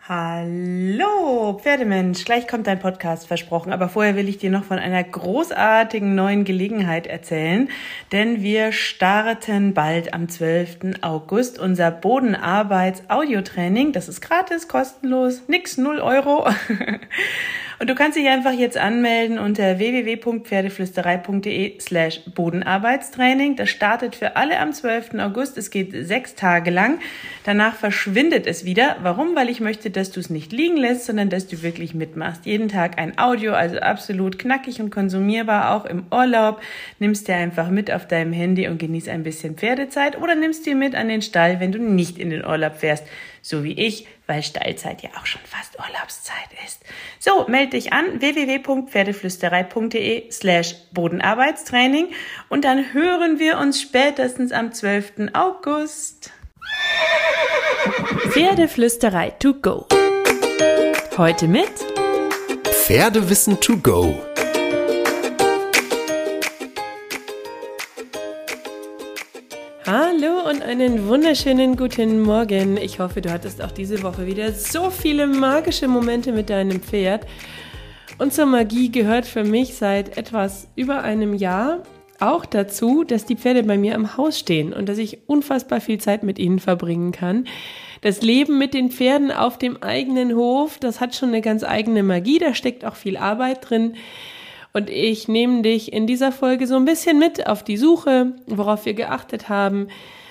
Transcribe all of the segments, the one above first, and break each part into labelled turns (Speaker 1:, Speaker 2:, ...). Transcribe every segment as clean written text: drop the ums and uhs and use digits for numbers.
Speaker 1: Hallo, Pferdemensch, gleich kommt dein Podcast, versprochen. Aber vorher will ich dir noch von einer großartigen neuen Gelegenheit erzählen, denn wir starten bald am 12. August unser Bodenarbeits-Audiotraining. Das ist gratis, kostenlos, nix, 0 Euro. Und du kannst dich einfach jetzt anmelden unter www.pferdeflüsterei.de/Bodenarbeitstraining. Das startet für alle am 12. August. Es geht 6 Tage lang. Danach verschwindet es wieder. Warum? Weil ich möchte, dass du es nicht liegen lässt, sondern dass du wirklich mitmachst. Jeden Tag ein Audio, also absolut knackig und konsumierbar, auch im Urlaub. Nimmst dir einfach mit auf deinem Handy und genieß ein bisschen Pferdezeit oder nimmst dir mit an den Stall, wenn du nicht in den Urlaub fährst. So wie ich, weil Stallzeit ja auch schon fast Urlaubszeit ist. So, melde dich an, www.pferdeflüsterei.de/Bodenarbeitstraining und dann hören wir uns spätestens am 12. August.
Speaker 2: Pferdeflüsterei to go. Heute mit
Speaker 3: Pferdewissen to go.
Speaker 2: Hallo und einen wunderschönen guten Morgen. Ich hoffe, du hattest auch diese Woche wieder so viele magische Momente mit deinem Pferd. Und zur Magie gehört für mich seit etwas über einem Jahr auch dazu, dass die Pferde bei mir am Haus stehen und dass ich unfassbar viel Zeit mit ihnen verbringen kann. Das Leben mit den Pferden auf dem eigenen Hof, das hat schon eine ganz eigene Magie, da steckt auch viel Arbeit drin. Und ich nehme dich in dieser Folge so ein bisschen mit auf die Suche, worauf ich geachtet habe,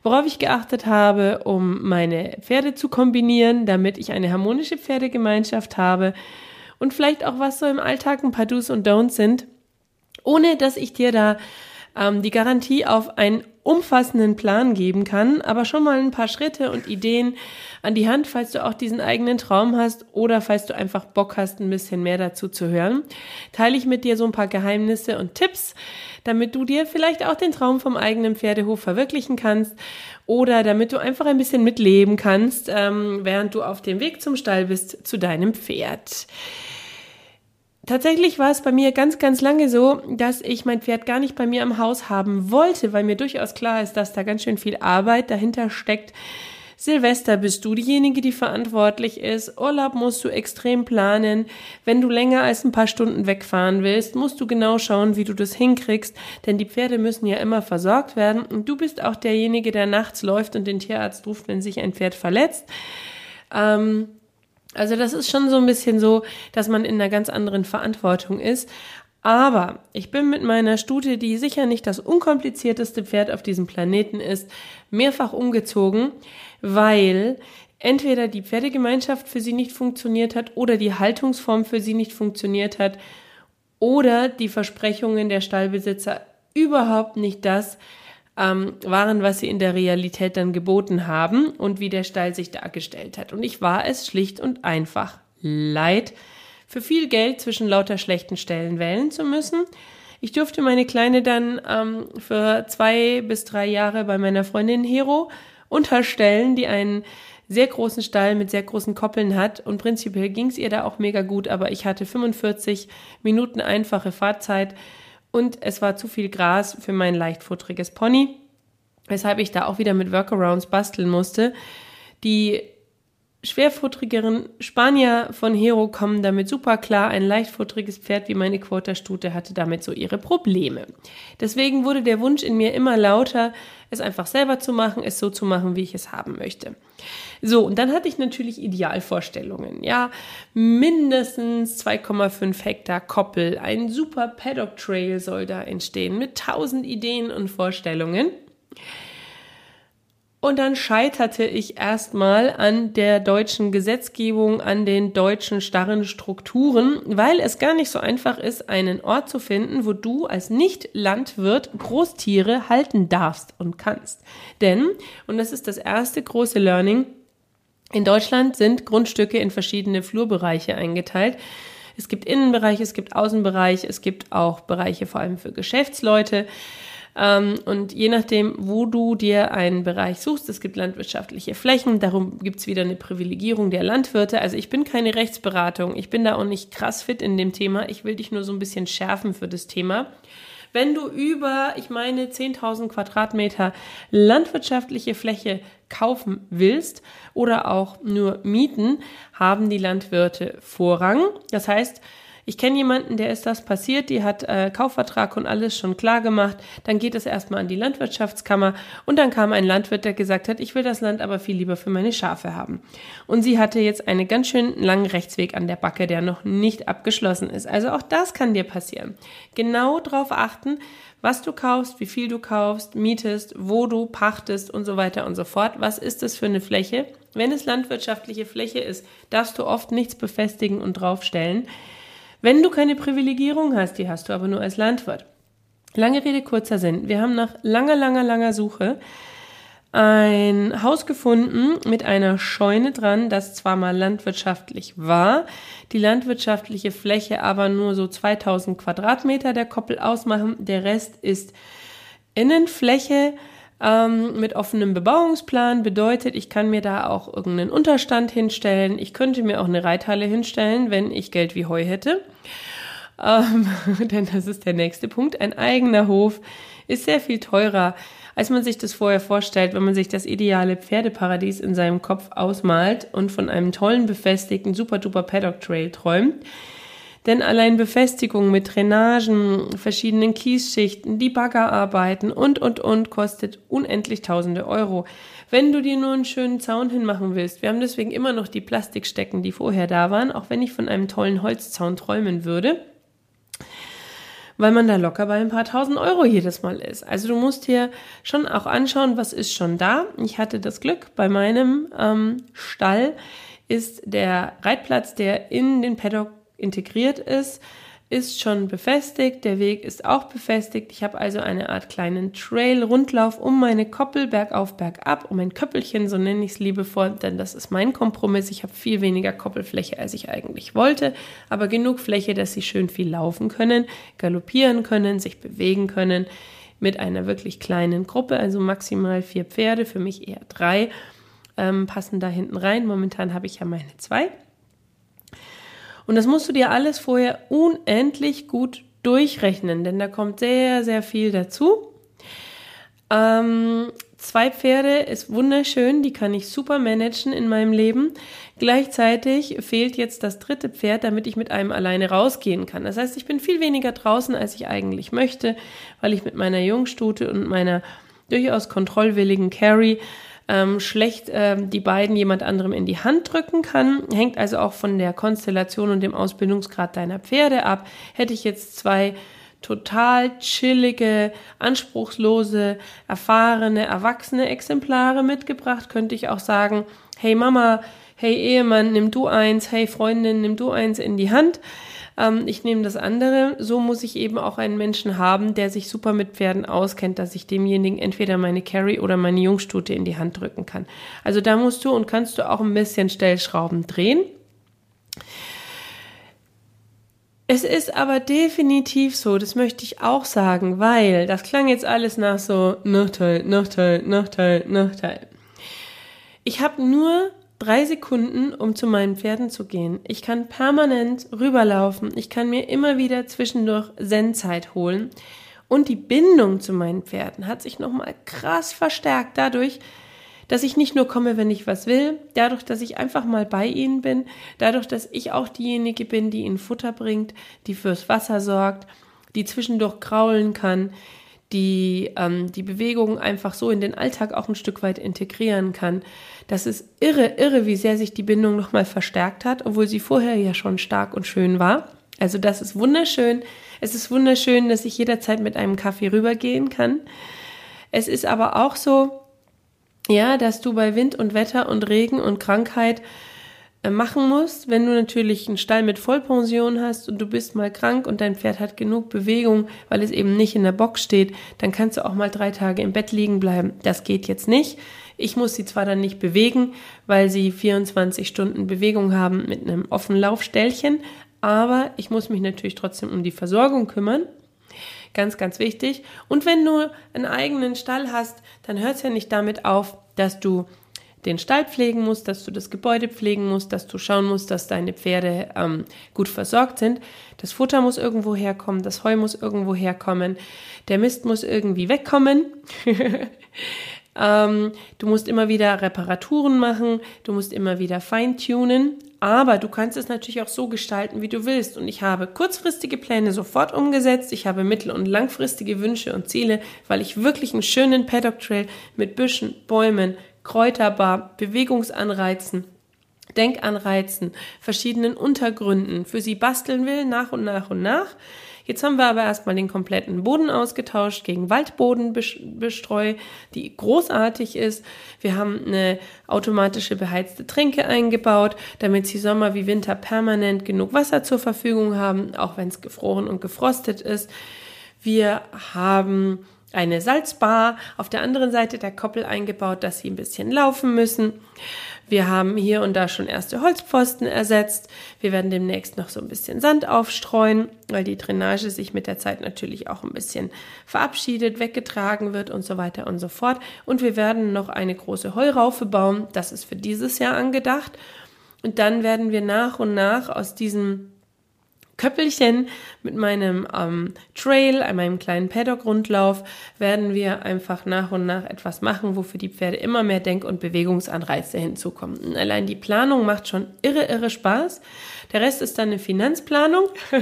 Speaker 2: um meine Pferde zu kombinieren, damit ich eine harmonische Pferdegemeinschaft habe und vielleicht auch, was so im Alltag ein paar Do's und Don'ts sind, ohne dass ich dir da die Garantie auf einen umfassenden Plan geben kann, aber schon mal ein paar Schritte und Ideen an die Hand, falls du auch diesen eigenen Traum hast oder falls du einfach Bock hast, ein bisschen mehr dazu zu hören, teile ich mit dir so ein paar Geheimnisse und Tipps, damit du dir vielleicht auch den Traum vom eigenen Pferdehof verwirklichen kannst oder damit du einfach ein bisschen mitleben kannst, während du auf dem Weg zum Stall bist zu deinem Pferd. Tatsächlich war es bei mir ganz, ganz lange so, dass ich mein Pferd gar nicht bei mir am Haus haben wollte, weil mir durchaus klar ist, dass da ganz schön viel Arbeit dahinter steckt. Silvester bist du diejenige, die verantwortlich ist. Urlaub musst du extrem planen. Wenn du länger als ein paar Stunden wegfahren willst, musst du genau schauen, wie du das hinkriegst, denn die Pferde müssen ja immer versorgt werden. Und du bist auch derjenige, der nachts läuft und den Tierarzt ruft, wenn sich ein Pferd verletzt. Also das ist schon so ein bisschen so, dass man in einer ganz anderen Verantwortung ist. Aber ich bin mit meiner Stute, die sicher nicht das unkomplizierteste Pferd auf diesem Planeten ist, mehrfach umgezogen, weil entweder die Pferdegemeinschaft für sie nicht funktioniert hat oder die Haltungsform für sie nicht funktioniert hat oder die Versprechungen der Stallbesitzer überhaupt nicht das waren, was sie in der Realität dann geboten haben und wie der Stall sich dargestellt hat. Und ich war es schlicht und einfach leid, für viel Geld zwischen lauter schlechten Ställen wählen zu müssen. Ich durfte meine Kleine dann für 2 bis 3 Jahre bei meiner Freundin Hero unterstellen, die einen sehr großen Stall mit sehr großen Koppeln hat. Und prinzipiell ging es ihr da auch mega gut, aber ich hatte 45 Minuten einfache Fahrzeit und es war zu viel Gras für mein leichtfutteriges Pony, weshalb ich da auch wieder mit Workarounds basteln musste. Die schwerfutterigeren Spanier von Hero kommen damit super klar. Ein leichtfutteriges Pferd wie meine Quarterstute hatte damit so ihre Probleme. Deswegen wurde der Wunsch in mir immer lauter, es einfach selber zu machen, es so zu machen, wie ich es haben möchte. So, und dann hatte ich natürlich Idealvorstellungen. Ja, mindestens 2,5 Hektar Koppel, ein super Paddock Trail soll da entstehen mit 1000 Ideen und Vorstellungen. Und dann scheiterte ich erstmal an der deutschen Gesetzgebung, an den deutschen starren Strukturen, weil es gar nicht so einfach ist, einen Ort zu finden, wo du als Nicht-Landwirt Großtiere halten darfst und kannst. Denn, und das ist das erste große Learning, in Deutschland sind Grundstücke in verschiedene Flurbereiche eingeteilt. Es gibt Innenbereich, es gibt Außenbereich, es gibt auch Bereiche vor allem für Geschäftsleute. Und je nachdem, wo du dir einen Bereich suchst, es gibt landwirtschaftliche Flächen, darum gibt's wieder eine Privilegierung der Landwirte. Also ich bin keine Rechtsberatung, ich bin da auch nicht krass fit in dem Thema, ich will dich nur so ein bisschen schärfen für das Thema. Wenn du über, 10.000 Quadratmeter landwirtschaftliche Fläche kaufen willst oder auch nur mieten, haben die Landwirte Vorrang. Das heißt, ich kenne jemanden, der ist das passiert, die hat Kaufvertrag und alles schon klar gemacht. Dann geht es erstmal an die Landwirtschaftskammer und dann kam ein Landwirt, der gesagt hat, ich will das Land aber viel lieber für meine Schafe haben. Und sie hatte jetzt einen ganz schön langen Rechtsweg an der Backe, der noch nicht abgeschlossen ist. Also auch das kann dir passieren. Genau darauf achten, was du kaufst, wie viel du kaufst, mietest, wo du pachtest und so weiter und so fort. Was ist das für eine Fläche? Wenn es landwirtschaftliche Fläche ist, darfst du oft nichts befestigen und draufstellen. Wenn du keine Privilegierung hast, die hast du aber nur als Landwirt. Lange Rede, kurzer Sinn. Wir haben nach langer Suche ein Haus gefunden mit einer Scheune dran, das zwar mal landwirtschaftlich war, die landwirtschaftliche Fläche aber nur so 2000 Quadratmeter der Koppel ausmachen. Der Rest ist Innenfläche mit offenem Bebauungsplan, bedeutet, ich kann mir da auch irgendeinen Unterstand hinstellen. Ich könnte mir auch eine Reithalle hinstellen, wenn ich Geld wie Heu hätte. Denn das ist der nächste Punkt. Ein eigener Hof ist sehr viel teurer, als man sich das vorher vorstellt, wenn man sich das ideale Pferdeparadies in seinem Kopf ausmalt und von einem tollen, befestigten, super-duper Paddock-Trail träumt. Denn allein Befestigung mit Drainagen, verschiedenen Kiesschichten, die Baggerarbeiten und kostet unendlich tausende Euro. Wenn du dir nur einen schönen Zaun hinmachen willst, wir haben deswegen immer noch die Plastikstecken, die vorher da waren, auch wenn ich von einem tollen Holzzaun träumen würde, weil man da locker bei ein paar tausend Euro jedes Mal ist. Also du musst dir schon auch anschauen, was ist schon da. Ich hatte das Glück, bei meinem Stall ist der Reitplatz, der in den Paddock integriert ist schon befestigt, der Weg ist auch befestigt. Ich habe also eine Art kleinen Trail-Rundlauf um meine Koppel, bergauf, bergab, um ein Köppelchen, so nenne ich es liebevoll, denn das ist mein Kompromiss. Ich habe viel weniger Koppelfläche, als ich eigentlich wollte, aber genug Fläche, dass sie schön viel laufen können, galoppieren können, sich bewegen können, mit einer wirklich kleinen Gruppe, also maximal 4 Pferde, für mich eher 3, passen da hinten rein. Momentan habe ich ja meine 2. Und das musst du dir alles vorher unendlich gut durchrechnen, denn da kommt sehr, sehr viel dazu. 2 Pferde ist wunderschön, die kann ich super managen in meinem Leben. Gleichzeitig fehlt jetzt das 3. Pferd, damit ich mit einem alleine rausgehen kann. Das heißt, ich bin viel weniger draußen, als ich eigentlich möchte, weil ich mit meiner Jungstute und meiner durchaus kontrollwilligen Carrie schlecht die beiden jemand anderem in die Hand drücken kann. Hängt also auch von der Konstellation und dem Ausbildungsgrad deiner Pferde ab. Hätte ich jetzt 2 total chillige, anspruchslose, erfahrene, erwachsene Exemplare mitgebracht, könnte ich auch sagen, hey Mama, hey Ehemann, nimm du eins, hey Freundin, nimm du eins in die Hand. Ich nehme das andere. So muss ich eben auch einen Menschen haben, der sich super mit Pferden auskennt, dass ich demjenigen entweder meine Carrie oder meine Jungstute in die Hand drücken kann. Also da musst du und kannst du auch ein bisschen Stellschrauben drehen. Es ist aber definitiv so, das möchte ich auch sagen, weil das klang jetzt alles nach so Nachteil. Ich habe nur 3 Sekunden, um zu meinen Pferden zu gehen. Ich kann permanent rüberlaufen. Ich kann mir immer wieder zwischendurch Zen-Zeit holen. Und die Bindung zu meinen Pferden hat sich nochmal krass verstärkt dadurch, dass ich nicht nur komme, wenn ich was will, dadurch, dass ich einfach mal bei ihnen bin, dadurch, dass ich auch diejenige bin, die ihnen Futter bringt, die fürs Wasser sorgt, die zwischendurch kraulen kann, die Bewegungen einfach so in den Alltag auch ein Stück weit integrieren kann. Das ist irre, wie sehr sich die Bindung nochmal verstärkt hat, obwohl sie vorher ja schon stark und schön war. Also das ist wunderschön. Es ist wunderschön, dass ich jederzeit mit einem Kaffee rübergehen kann. Es ist aber auch so, ja, dass du bei Wind und Wetter und Regen und Krankheit machen musst, wenn du natürlich einen Stall mit Vollpension hast und du bist mal krank und dein Pferd hat genug Bewegung, weil es eben nicht in der Box steht, dann kannst du auch mal 3 Tage im Bett liegen bleiben. Das geht jetzt nicht. Ich muss sie zwar dann nicht bewegen, weil sie 24 Stunden Bewegung haben mit einem offenen Laufställchen, aber ich muss mich natürlich trotzdem um die Versorgung kümmern. Ganz, ganz wichtig. Und wenn du einen eigenen Stall hast, dann hört es ja nicht damit auf, dass du den Stall pflegen musst, dass du das Gebäude pflegen musst, dass du schauen musst, dass deine Pferde gut versorgt sind. Das Futter muss irgendwo herkommen, das Heu muss irgendwo herkommen, der Mist muss irgendwie wegkommen. Du musst immer wieder Reparaturen machen, du musst immer wieder feintunen, aber du kannst es natürlich auch so gestalten, wie du willst. Und ich habe kurzfristige Pläne sofort umgesetzt, ich habe mittel- und langfristige Wünsche und Ziele, weil ich wirklich einen schönen Paddock Trail mit Büschen, Bäumen, Kräuterbar, Bewegungsanreizen, Denkanreizen, verschiedenen Untergründen für sie basteln will, nach und nach und nach. Jetzt haben wir aber erstmal den kompletten Boden ausgetauscht gegen Waldbodenbestreu, die großartig ist. Wir haben eine automatische beheizte Tränke eingebaut, damit sie Sommer wie Winter permanent genug Wasser zur Verfügung haben, auch wenn es gefroren und gefrostet ist. Wir haben eine Salzbar auf der anderen Seite der Koppel eingebaut, dass sie ein bisschen laufen müssen. Wir haben hier und da schon erste Holzpfosten ersetzt. Wir werden demnächst noch so ein bisschen Sand aufstreuen, weil die Drainage sich mit der Zeit natürlich auch ein bisschen verabschiedet, weggetragen wird und so weiter und so fort. Und wir werden noch eine große Heuraufe bauen. Das ist für dieses Jahr angedacht. Und dann werden wir nach und nach aus diesem Köppelchen mit meinem Trail, an meinem kleinen Paddock-Rundlauf, werden wir einfach nach und nach etwas machen, wofür die Pferde immer mehr Denk- und Bewegungsanreize hinzukommen. Und allein die Planung macht schon irre Spaß. Der Rest ist dann eine Finanzplanung.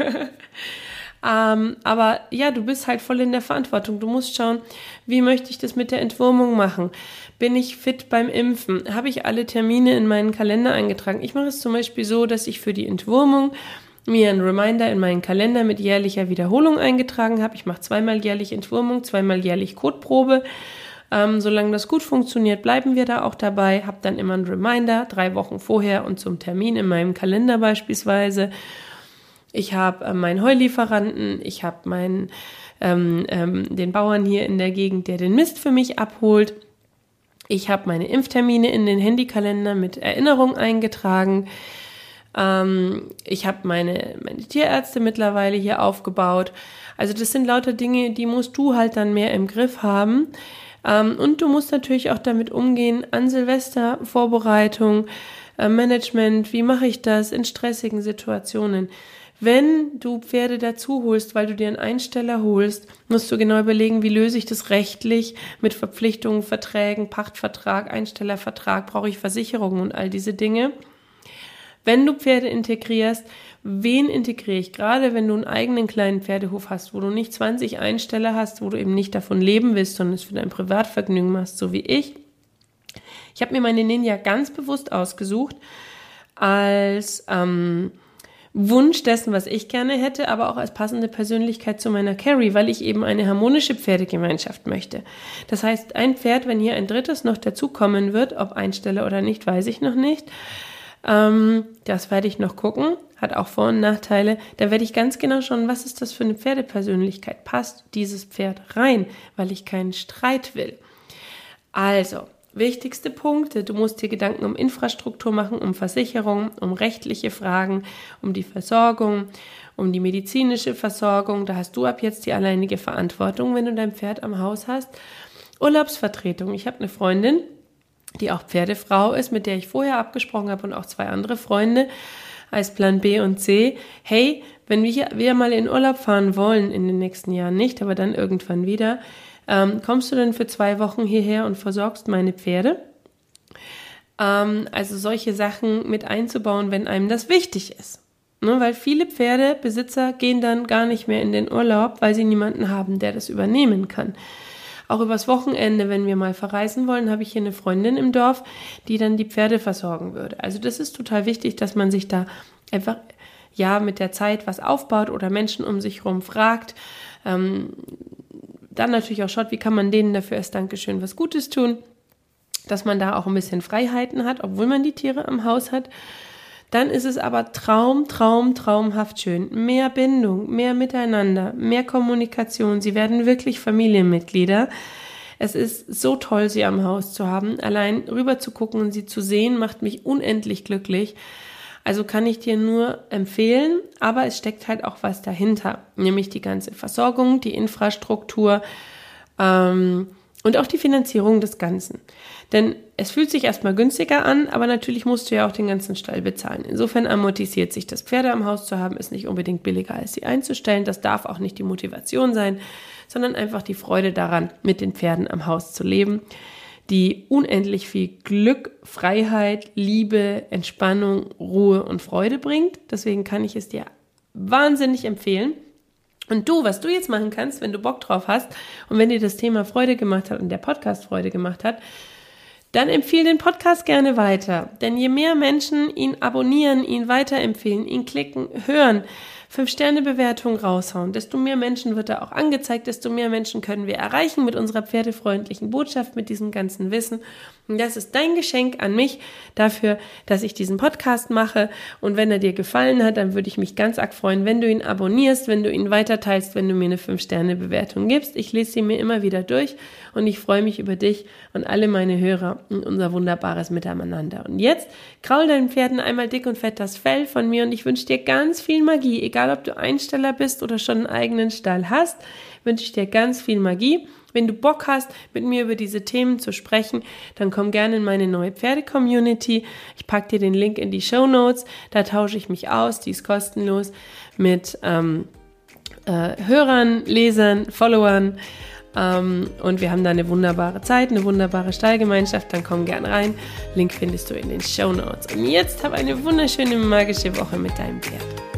Speaker 2: Aber ja, du bist halt voll in der Verantwortung. Du musst schauen, wie möchte ich das mit der Entwurmung machen? Bin ich fit beim Impfen? Habe ich alle Termine in meinen Kalender eingetragen? Ich mache es zum Beispiel so, dass ich für die Entwurmung mir einen Reminder in meinen Kalender mit jährlicher Wiederholung eingetragen habe. Ich mache 2-mal jährlich Entwurmung, 2-mal jährlich Kotprobe. Solange das gut funktioniert, bleiben wir da auch dabei. Habe dann immer einen Reminder, 3 Wochen vorher und zum Termin in meinem Kalender beispielsweise. Ich habe meinen Heulieferanten, ich habe den Bauern hier in der Gegend, der den Mist für mich abholt. Ich habe meine Impftermine in den Handykalender mit Erinnerung eingetragen. Ich habe meine Tierärzte mittlerweile hier aufgebaut. Also das sind lauter Dinge, die musst du halt dann mehr im Griff haben. Und du musst natürlich auch damit umgehen, an Silvester, Vorbereitung, Management, wie mache ich das in stressigen Situationen. Wenn du Pferde dazu holst, weil du dir einen Einsteller holst, musst du genau überlegen, wie löse ich das rechtlich mit Verpflichtungen, Verträgen, Pachtvertrag, Einstellervertrag, brauche ich Versicherungen und all diese Dinge. Wenn du Pferde integrierst, wen integriere ich? Gerade wenn du einen eigenen kleinen Pferdehof hast, wo du nicht 20 Einsteller hast, wo du eben nicht davon leben willst, sondern es für dein Privatvergnügen machst, so wie ich. Ich habe mir meine Ninja ganz bewusst ausgesucht als Wunsch dessen, was ich gerne hätte, aber auch als passende Persönlichkeit zu meiner Carrie, weil ich eben eine harmonische Pferdegemeinschaft möchte. Das heißt, ein Pferd, wenn hier ein drittes noch dazukommen wird, ob Einsteller oder nicht, weiß ich noch nicht. Das werde ich noch gucken, hat auch Vor- und Nachteile. Da werde ich ganz genau schauen, was ist das für eine Pferdepersönlichkeit? Passt dieses Pferd rein, weil ich keinen Streit will? Also, wichtigste Punkte, du musst dir Gedanken um Infrastruktur machen, um Versicherung, um rechtliche Fragen, um die Versorgung, um die medizinische Versorgung. Da hast du ab jetzt die alleinige Verantwortung, wenn du dein Pferd am Haus hast. Urlaubsvertretung. Ich habe eine Freundin, die auch Pferdefrau ist, mit der ich vorher abgesprochen habe und auch 2 andere Freunde als Plan B und C. Hey, wenn wir mal in Urlaub fahren wollen, in den nächsten Jahren nicht, aber dann irgendwann wieder, kommst du denn für 2 Wochen hierher und versorgst meine Pferde? Also solche Sachen mit einzubauen, wenn einem das wichtig ist. Ne, weil viele Pferdebesitzer gehen dann gar nicht mehr in den Urlaub, weil sie niemanden haben, der das übernehmen kann. Auch übers Wochenende, wenn wir mal verreisen wollen, habe ich hier eine Freundin im Dorf, die dann die Pferde versorgen würde. Also das ist total wichtig, dass man sich da einfach mit der Zeit was aufbaut oder Menschen um sich herum fragt. Dann natürlich auch schaut, wie kann man denen dafür als Dankeschön was Gutes tun, dass man da auch ein bisschen Freiheiten hat, obwohl man die Tiere am Haus hat. Dann ist es aber traumhaft schön. Mehr Bindung, mehr Miteinander, mehr Kommunikation. Sie werden wirklich Familienmitglieder. Es ist so toll, sie am Haus zu haben. Allein rüber zu gucken und sie zu sehen, macht mich unendlich glücklich. Also kann ich dir nur empfehlen, aber es steckt halt auch was dahinter. Nämlich die ganze Versorgung, die Infrastruktur, Und auch die Finanzierung des Ganzen. Denn es fühlt sich erstmal günstiger an, aber natürlich musst du ja auch den ganzen Stall bezahlen. Insofern amortisiert sich das. Pferde am Haus zu haben, ist nicht unbedingt billiger, als sie einzustellen. Das darf auch nicht die Motivation sein, sondern einfach die Freude daran, mit den Pferden am Haus zu leben, die unendlich viel Glück, Freiheit, Liebe, Entspannung, Ruhe und Freude bringt. Deswegen kann ich es dir wahnsinnig empfehlen. Und du, was du jetzt machen kannst, wenn du Bock drauf hast und wenn dir das Thema Freude gemacht hat und der Podcast Freude gemacht hat, dann empfehle den Podcast gerne weiter. Denn je mehr Menschen ihn abonnieren, ihn weiterempfehlen, ihn klicken, hören, 5-Sterne-Bewertung raushauen, desto mehr Menschen wird er auch angezeigt, desto mehr Menschen können wir erreichen mit unserer pferdefreundlichen Botschaft, mit diesem ganzen Wissen. Und das ist dein Geschenk an mich dafür, dass ich diesen Podcast mache. Und wenn er dir gefallen hat, dann würde ich mich ganz arg freuen, wenn du ihn abonnierst, wenn du ihn weiterteilst, wenn du mir eine 5-Sterne-Bewertung gibst. Ich lese sie mir immer wieder durch und ich freue mich über dich und alle meine Hörer und unser wunderbares Miteinander. Und jetzt kraul deinen Pferden einmal dick und fett das Fell von mir und ich wünsche dir ganz viel Magie. Egal, ob du Einsteller bist oder schon einen eigenen Stall hast, wünsche ich dir ganz viel Magie. Wenn du Bock hast, mit mir über diese Themen zu sprechen, dann komm gerne in meine neue Pferde-Community. Ich packe dir den Link in die Shownotes. Da tausche ich mich aus, die ist kostenlos, mit Hörern, Lesern, Followern. Und wir haben da eine wunderbare Zeit, eine wunderbare Stallgemeinschaft. Dann komm gern rein. Link findest du in den Shownotes. Und jetzt hab eine wunderschöne, magische Woche mit deinem Pferd.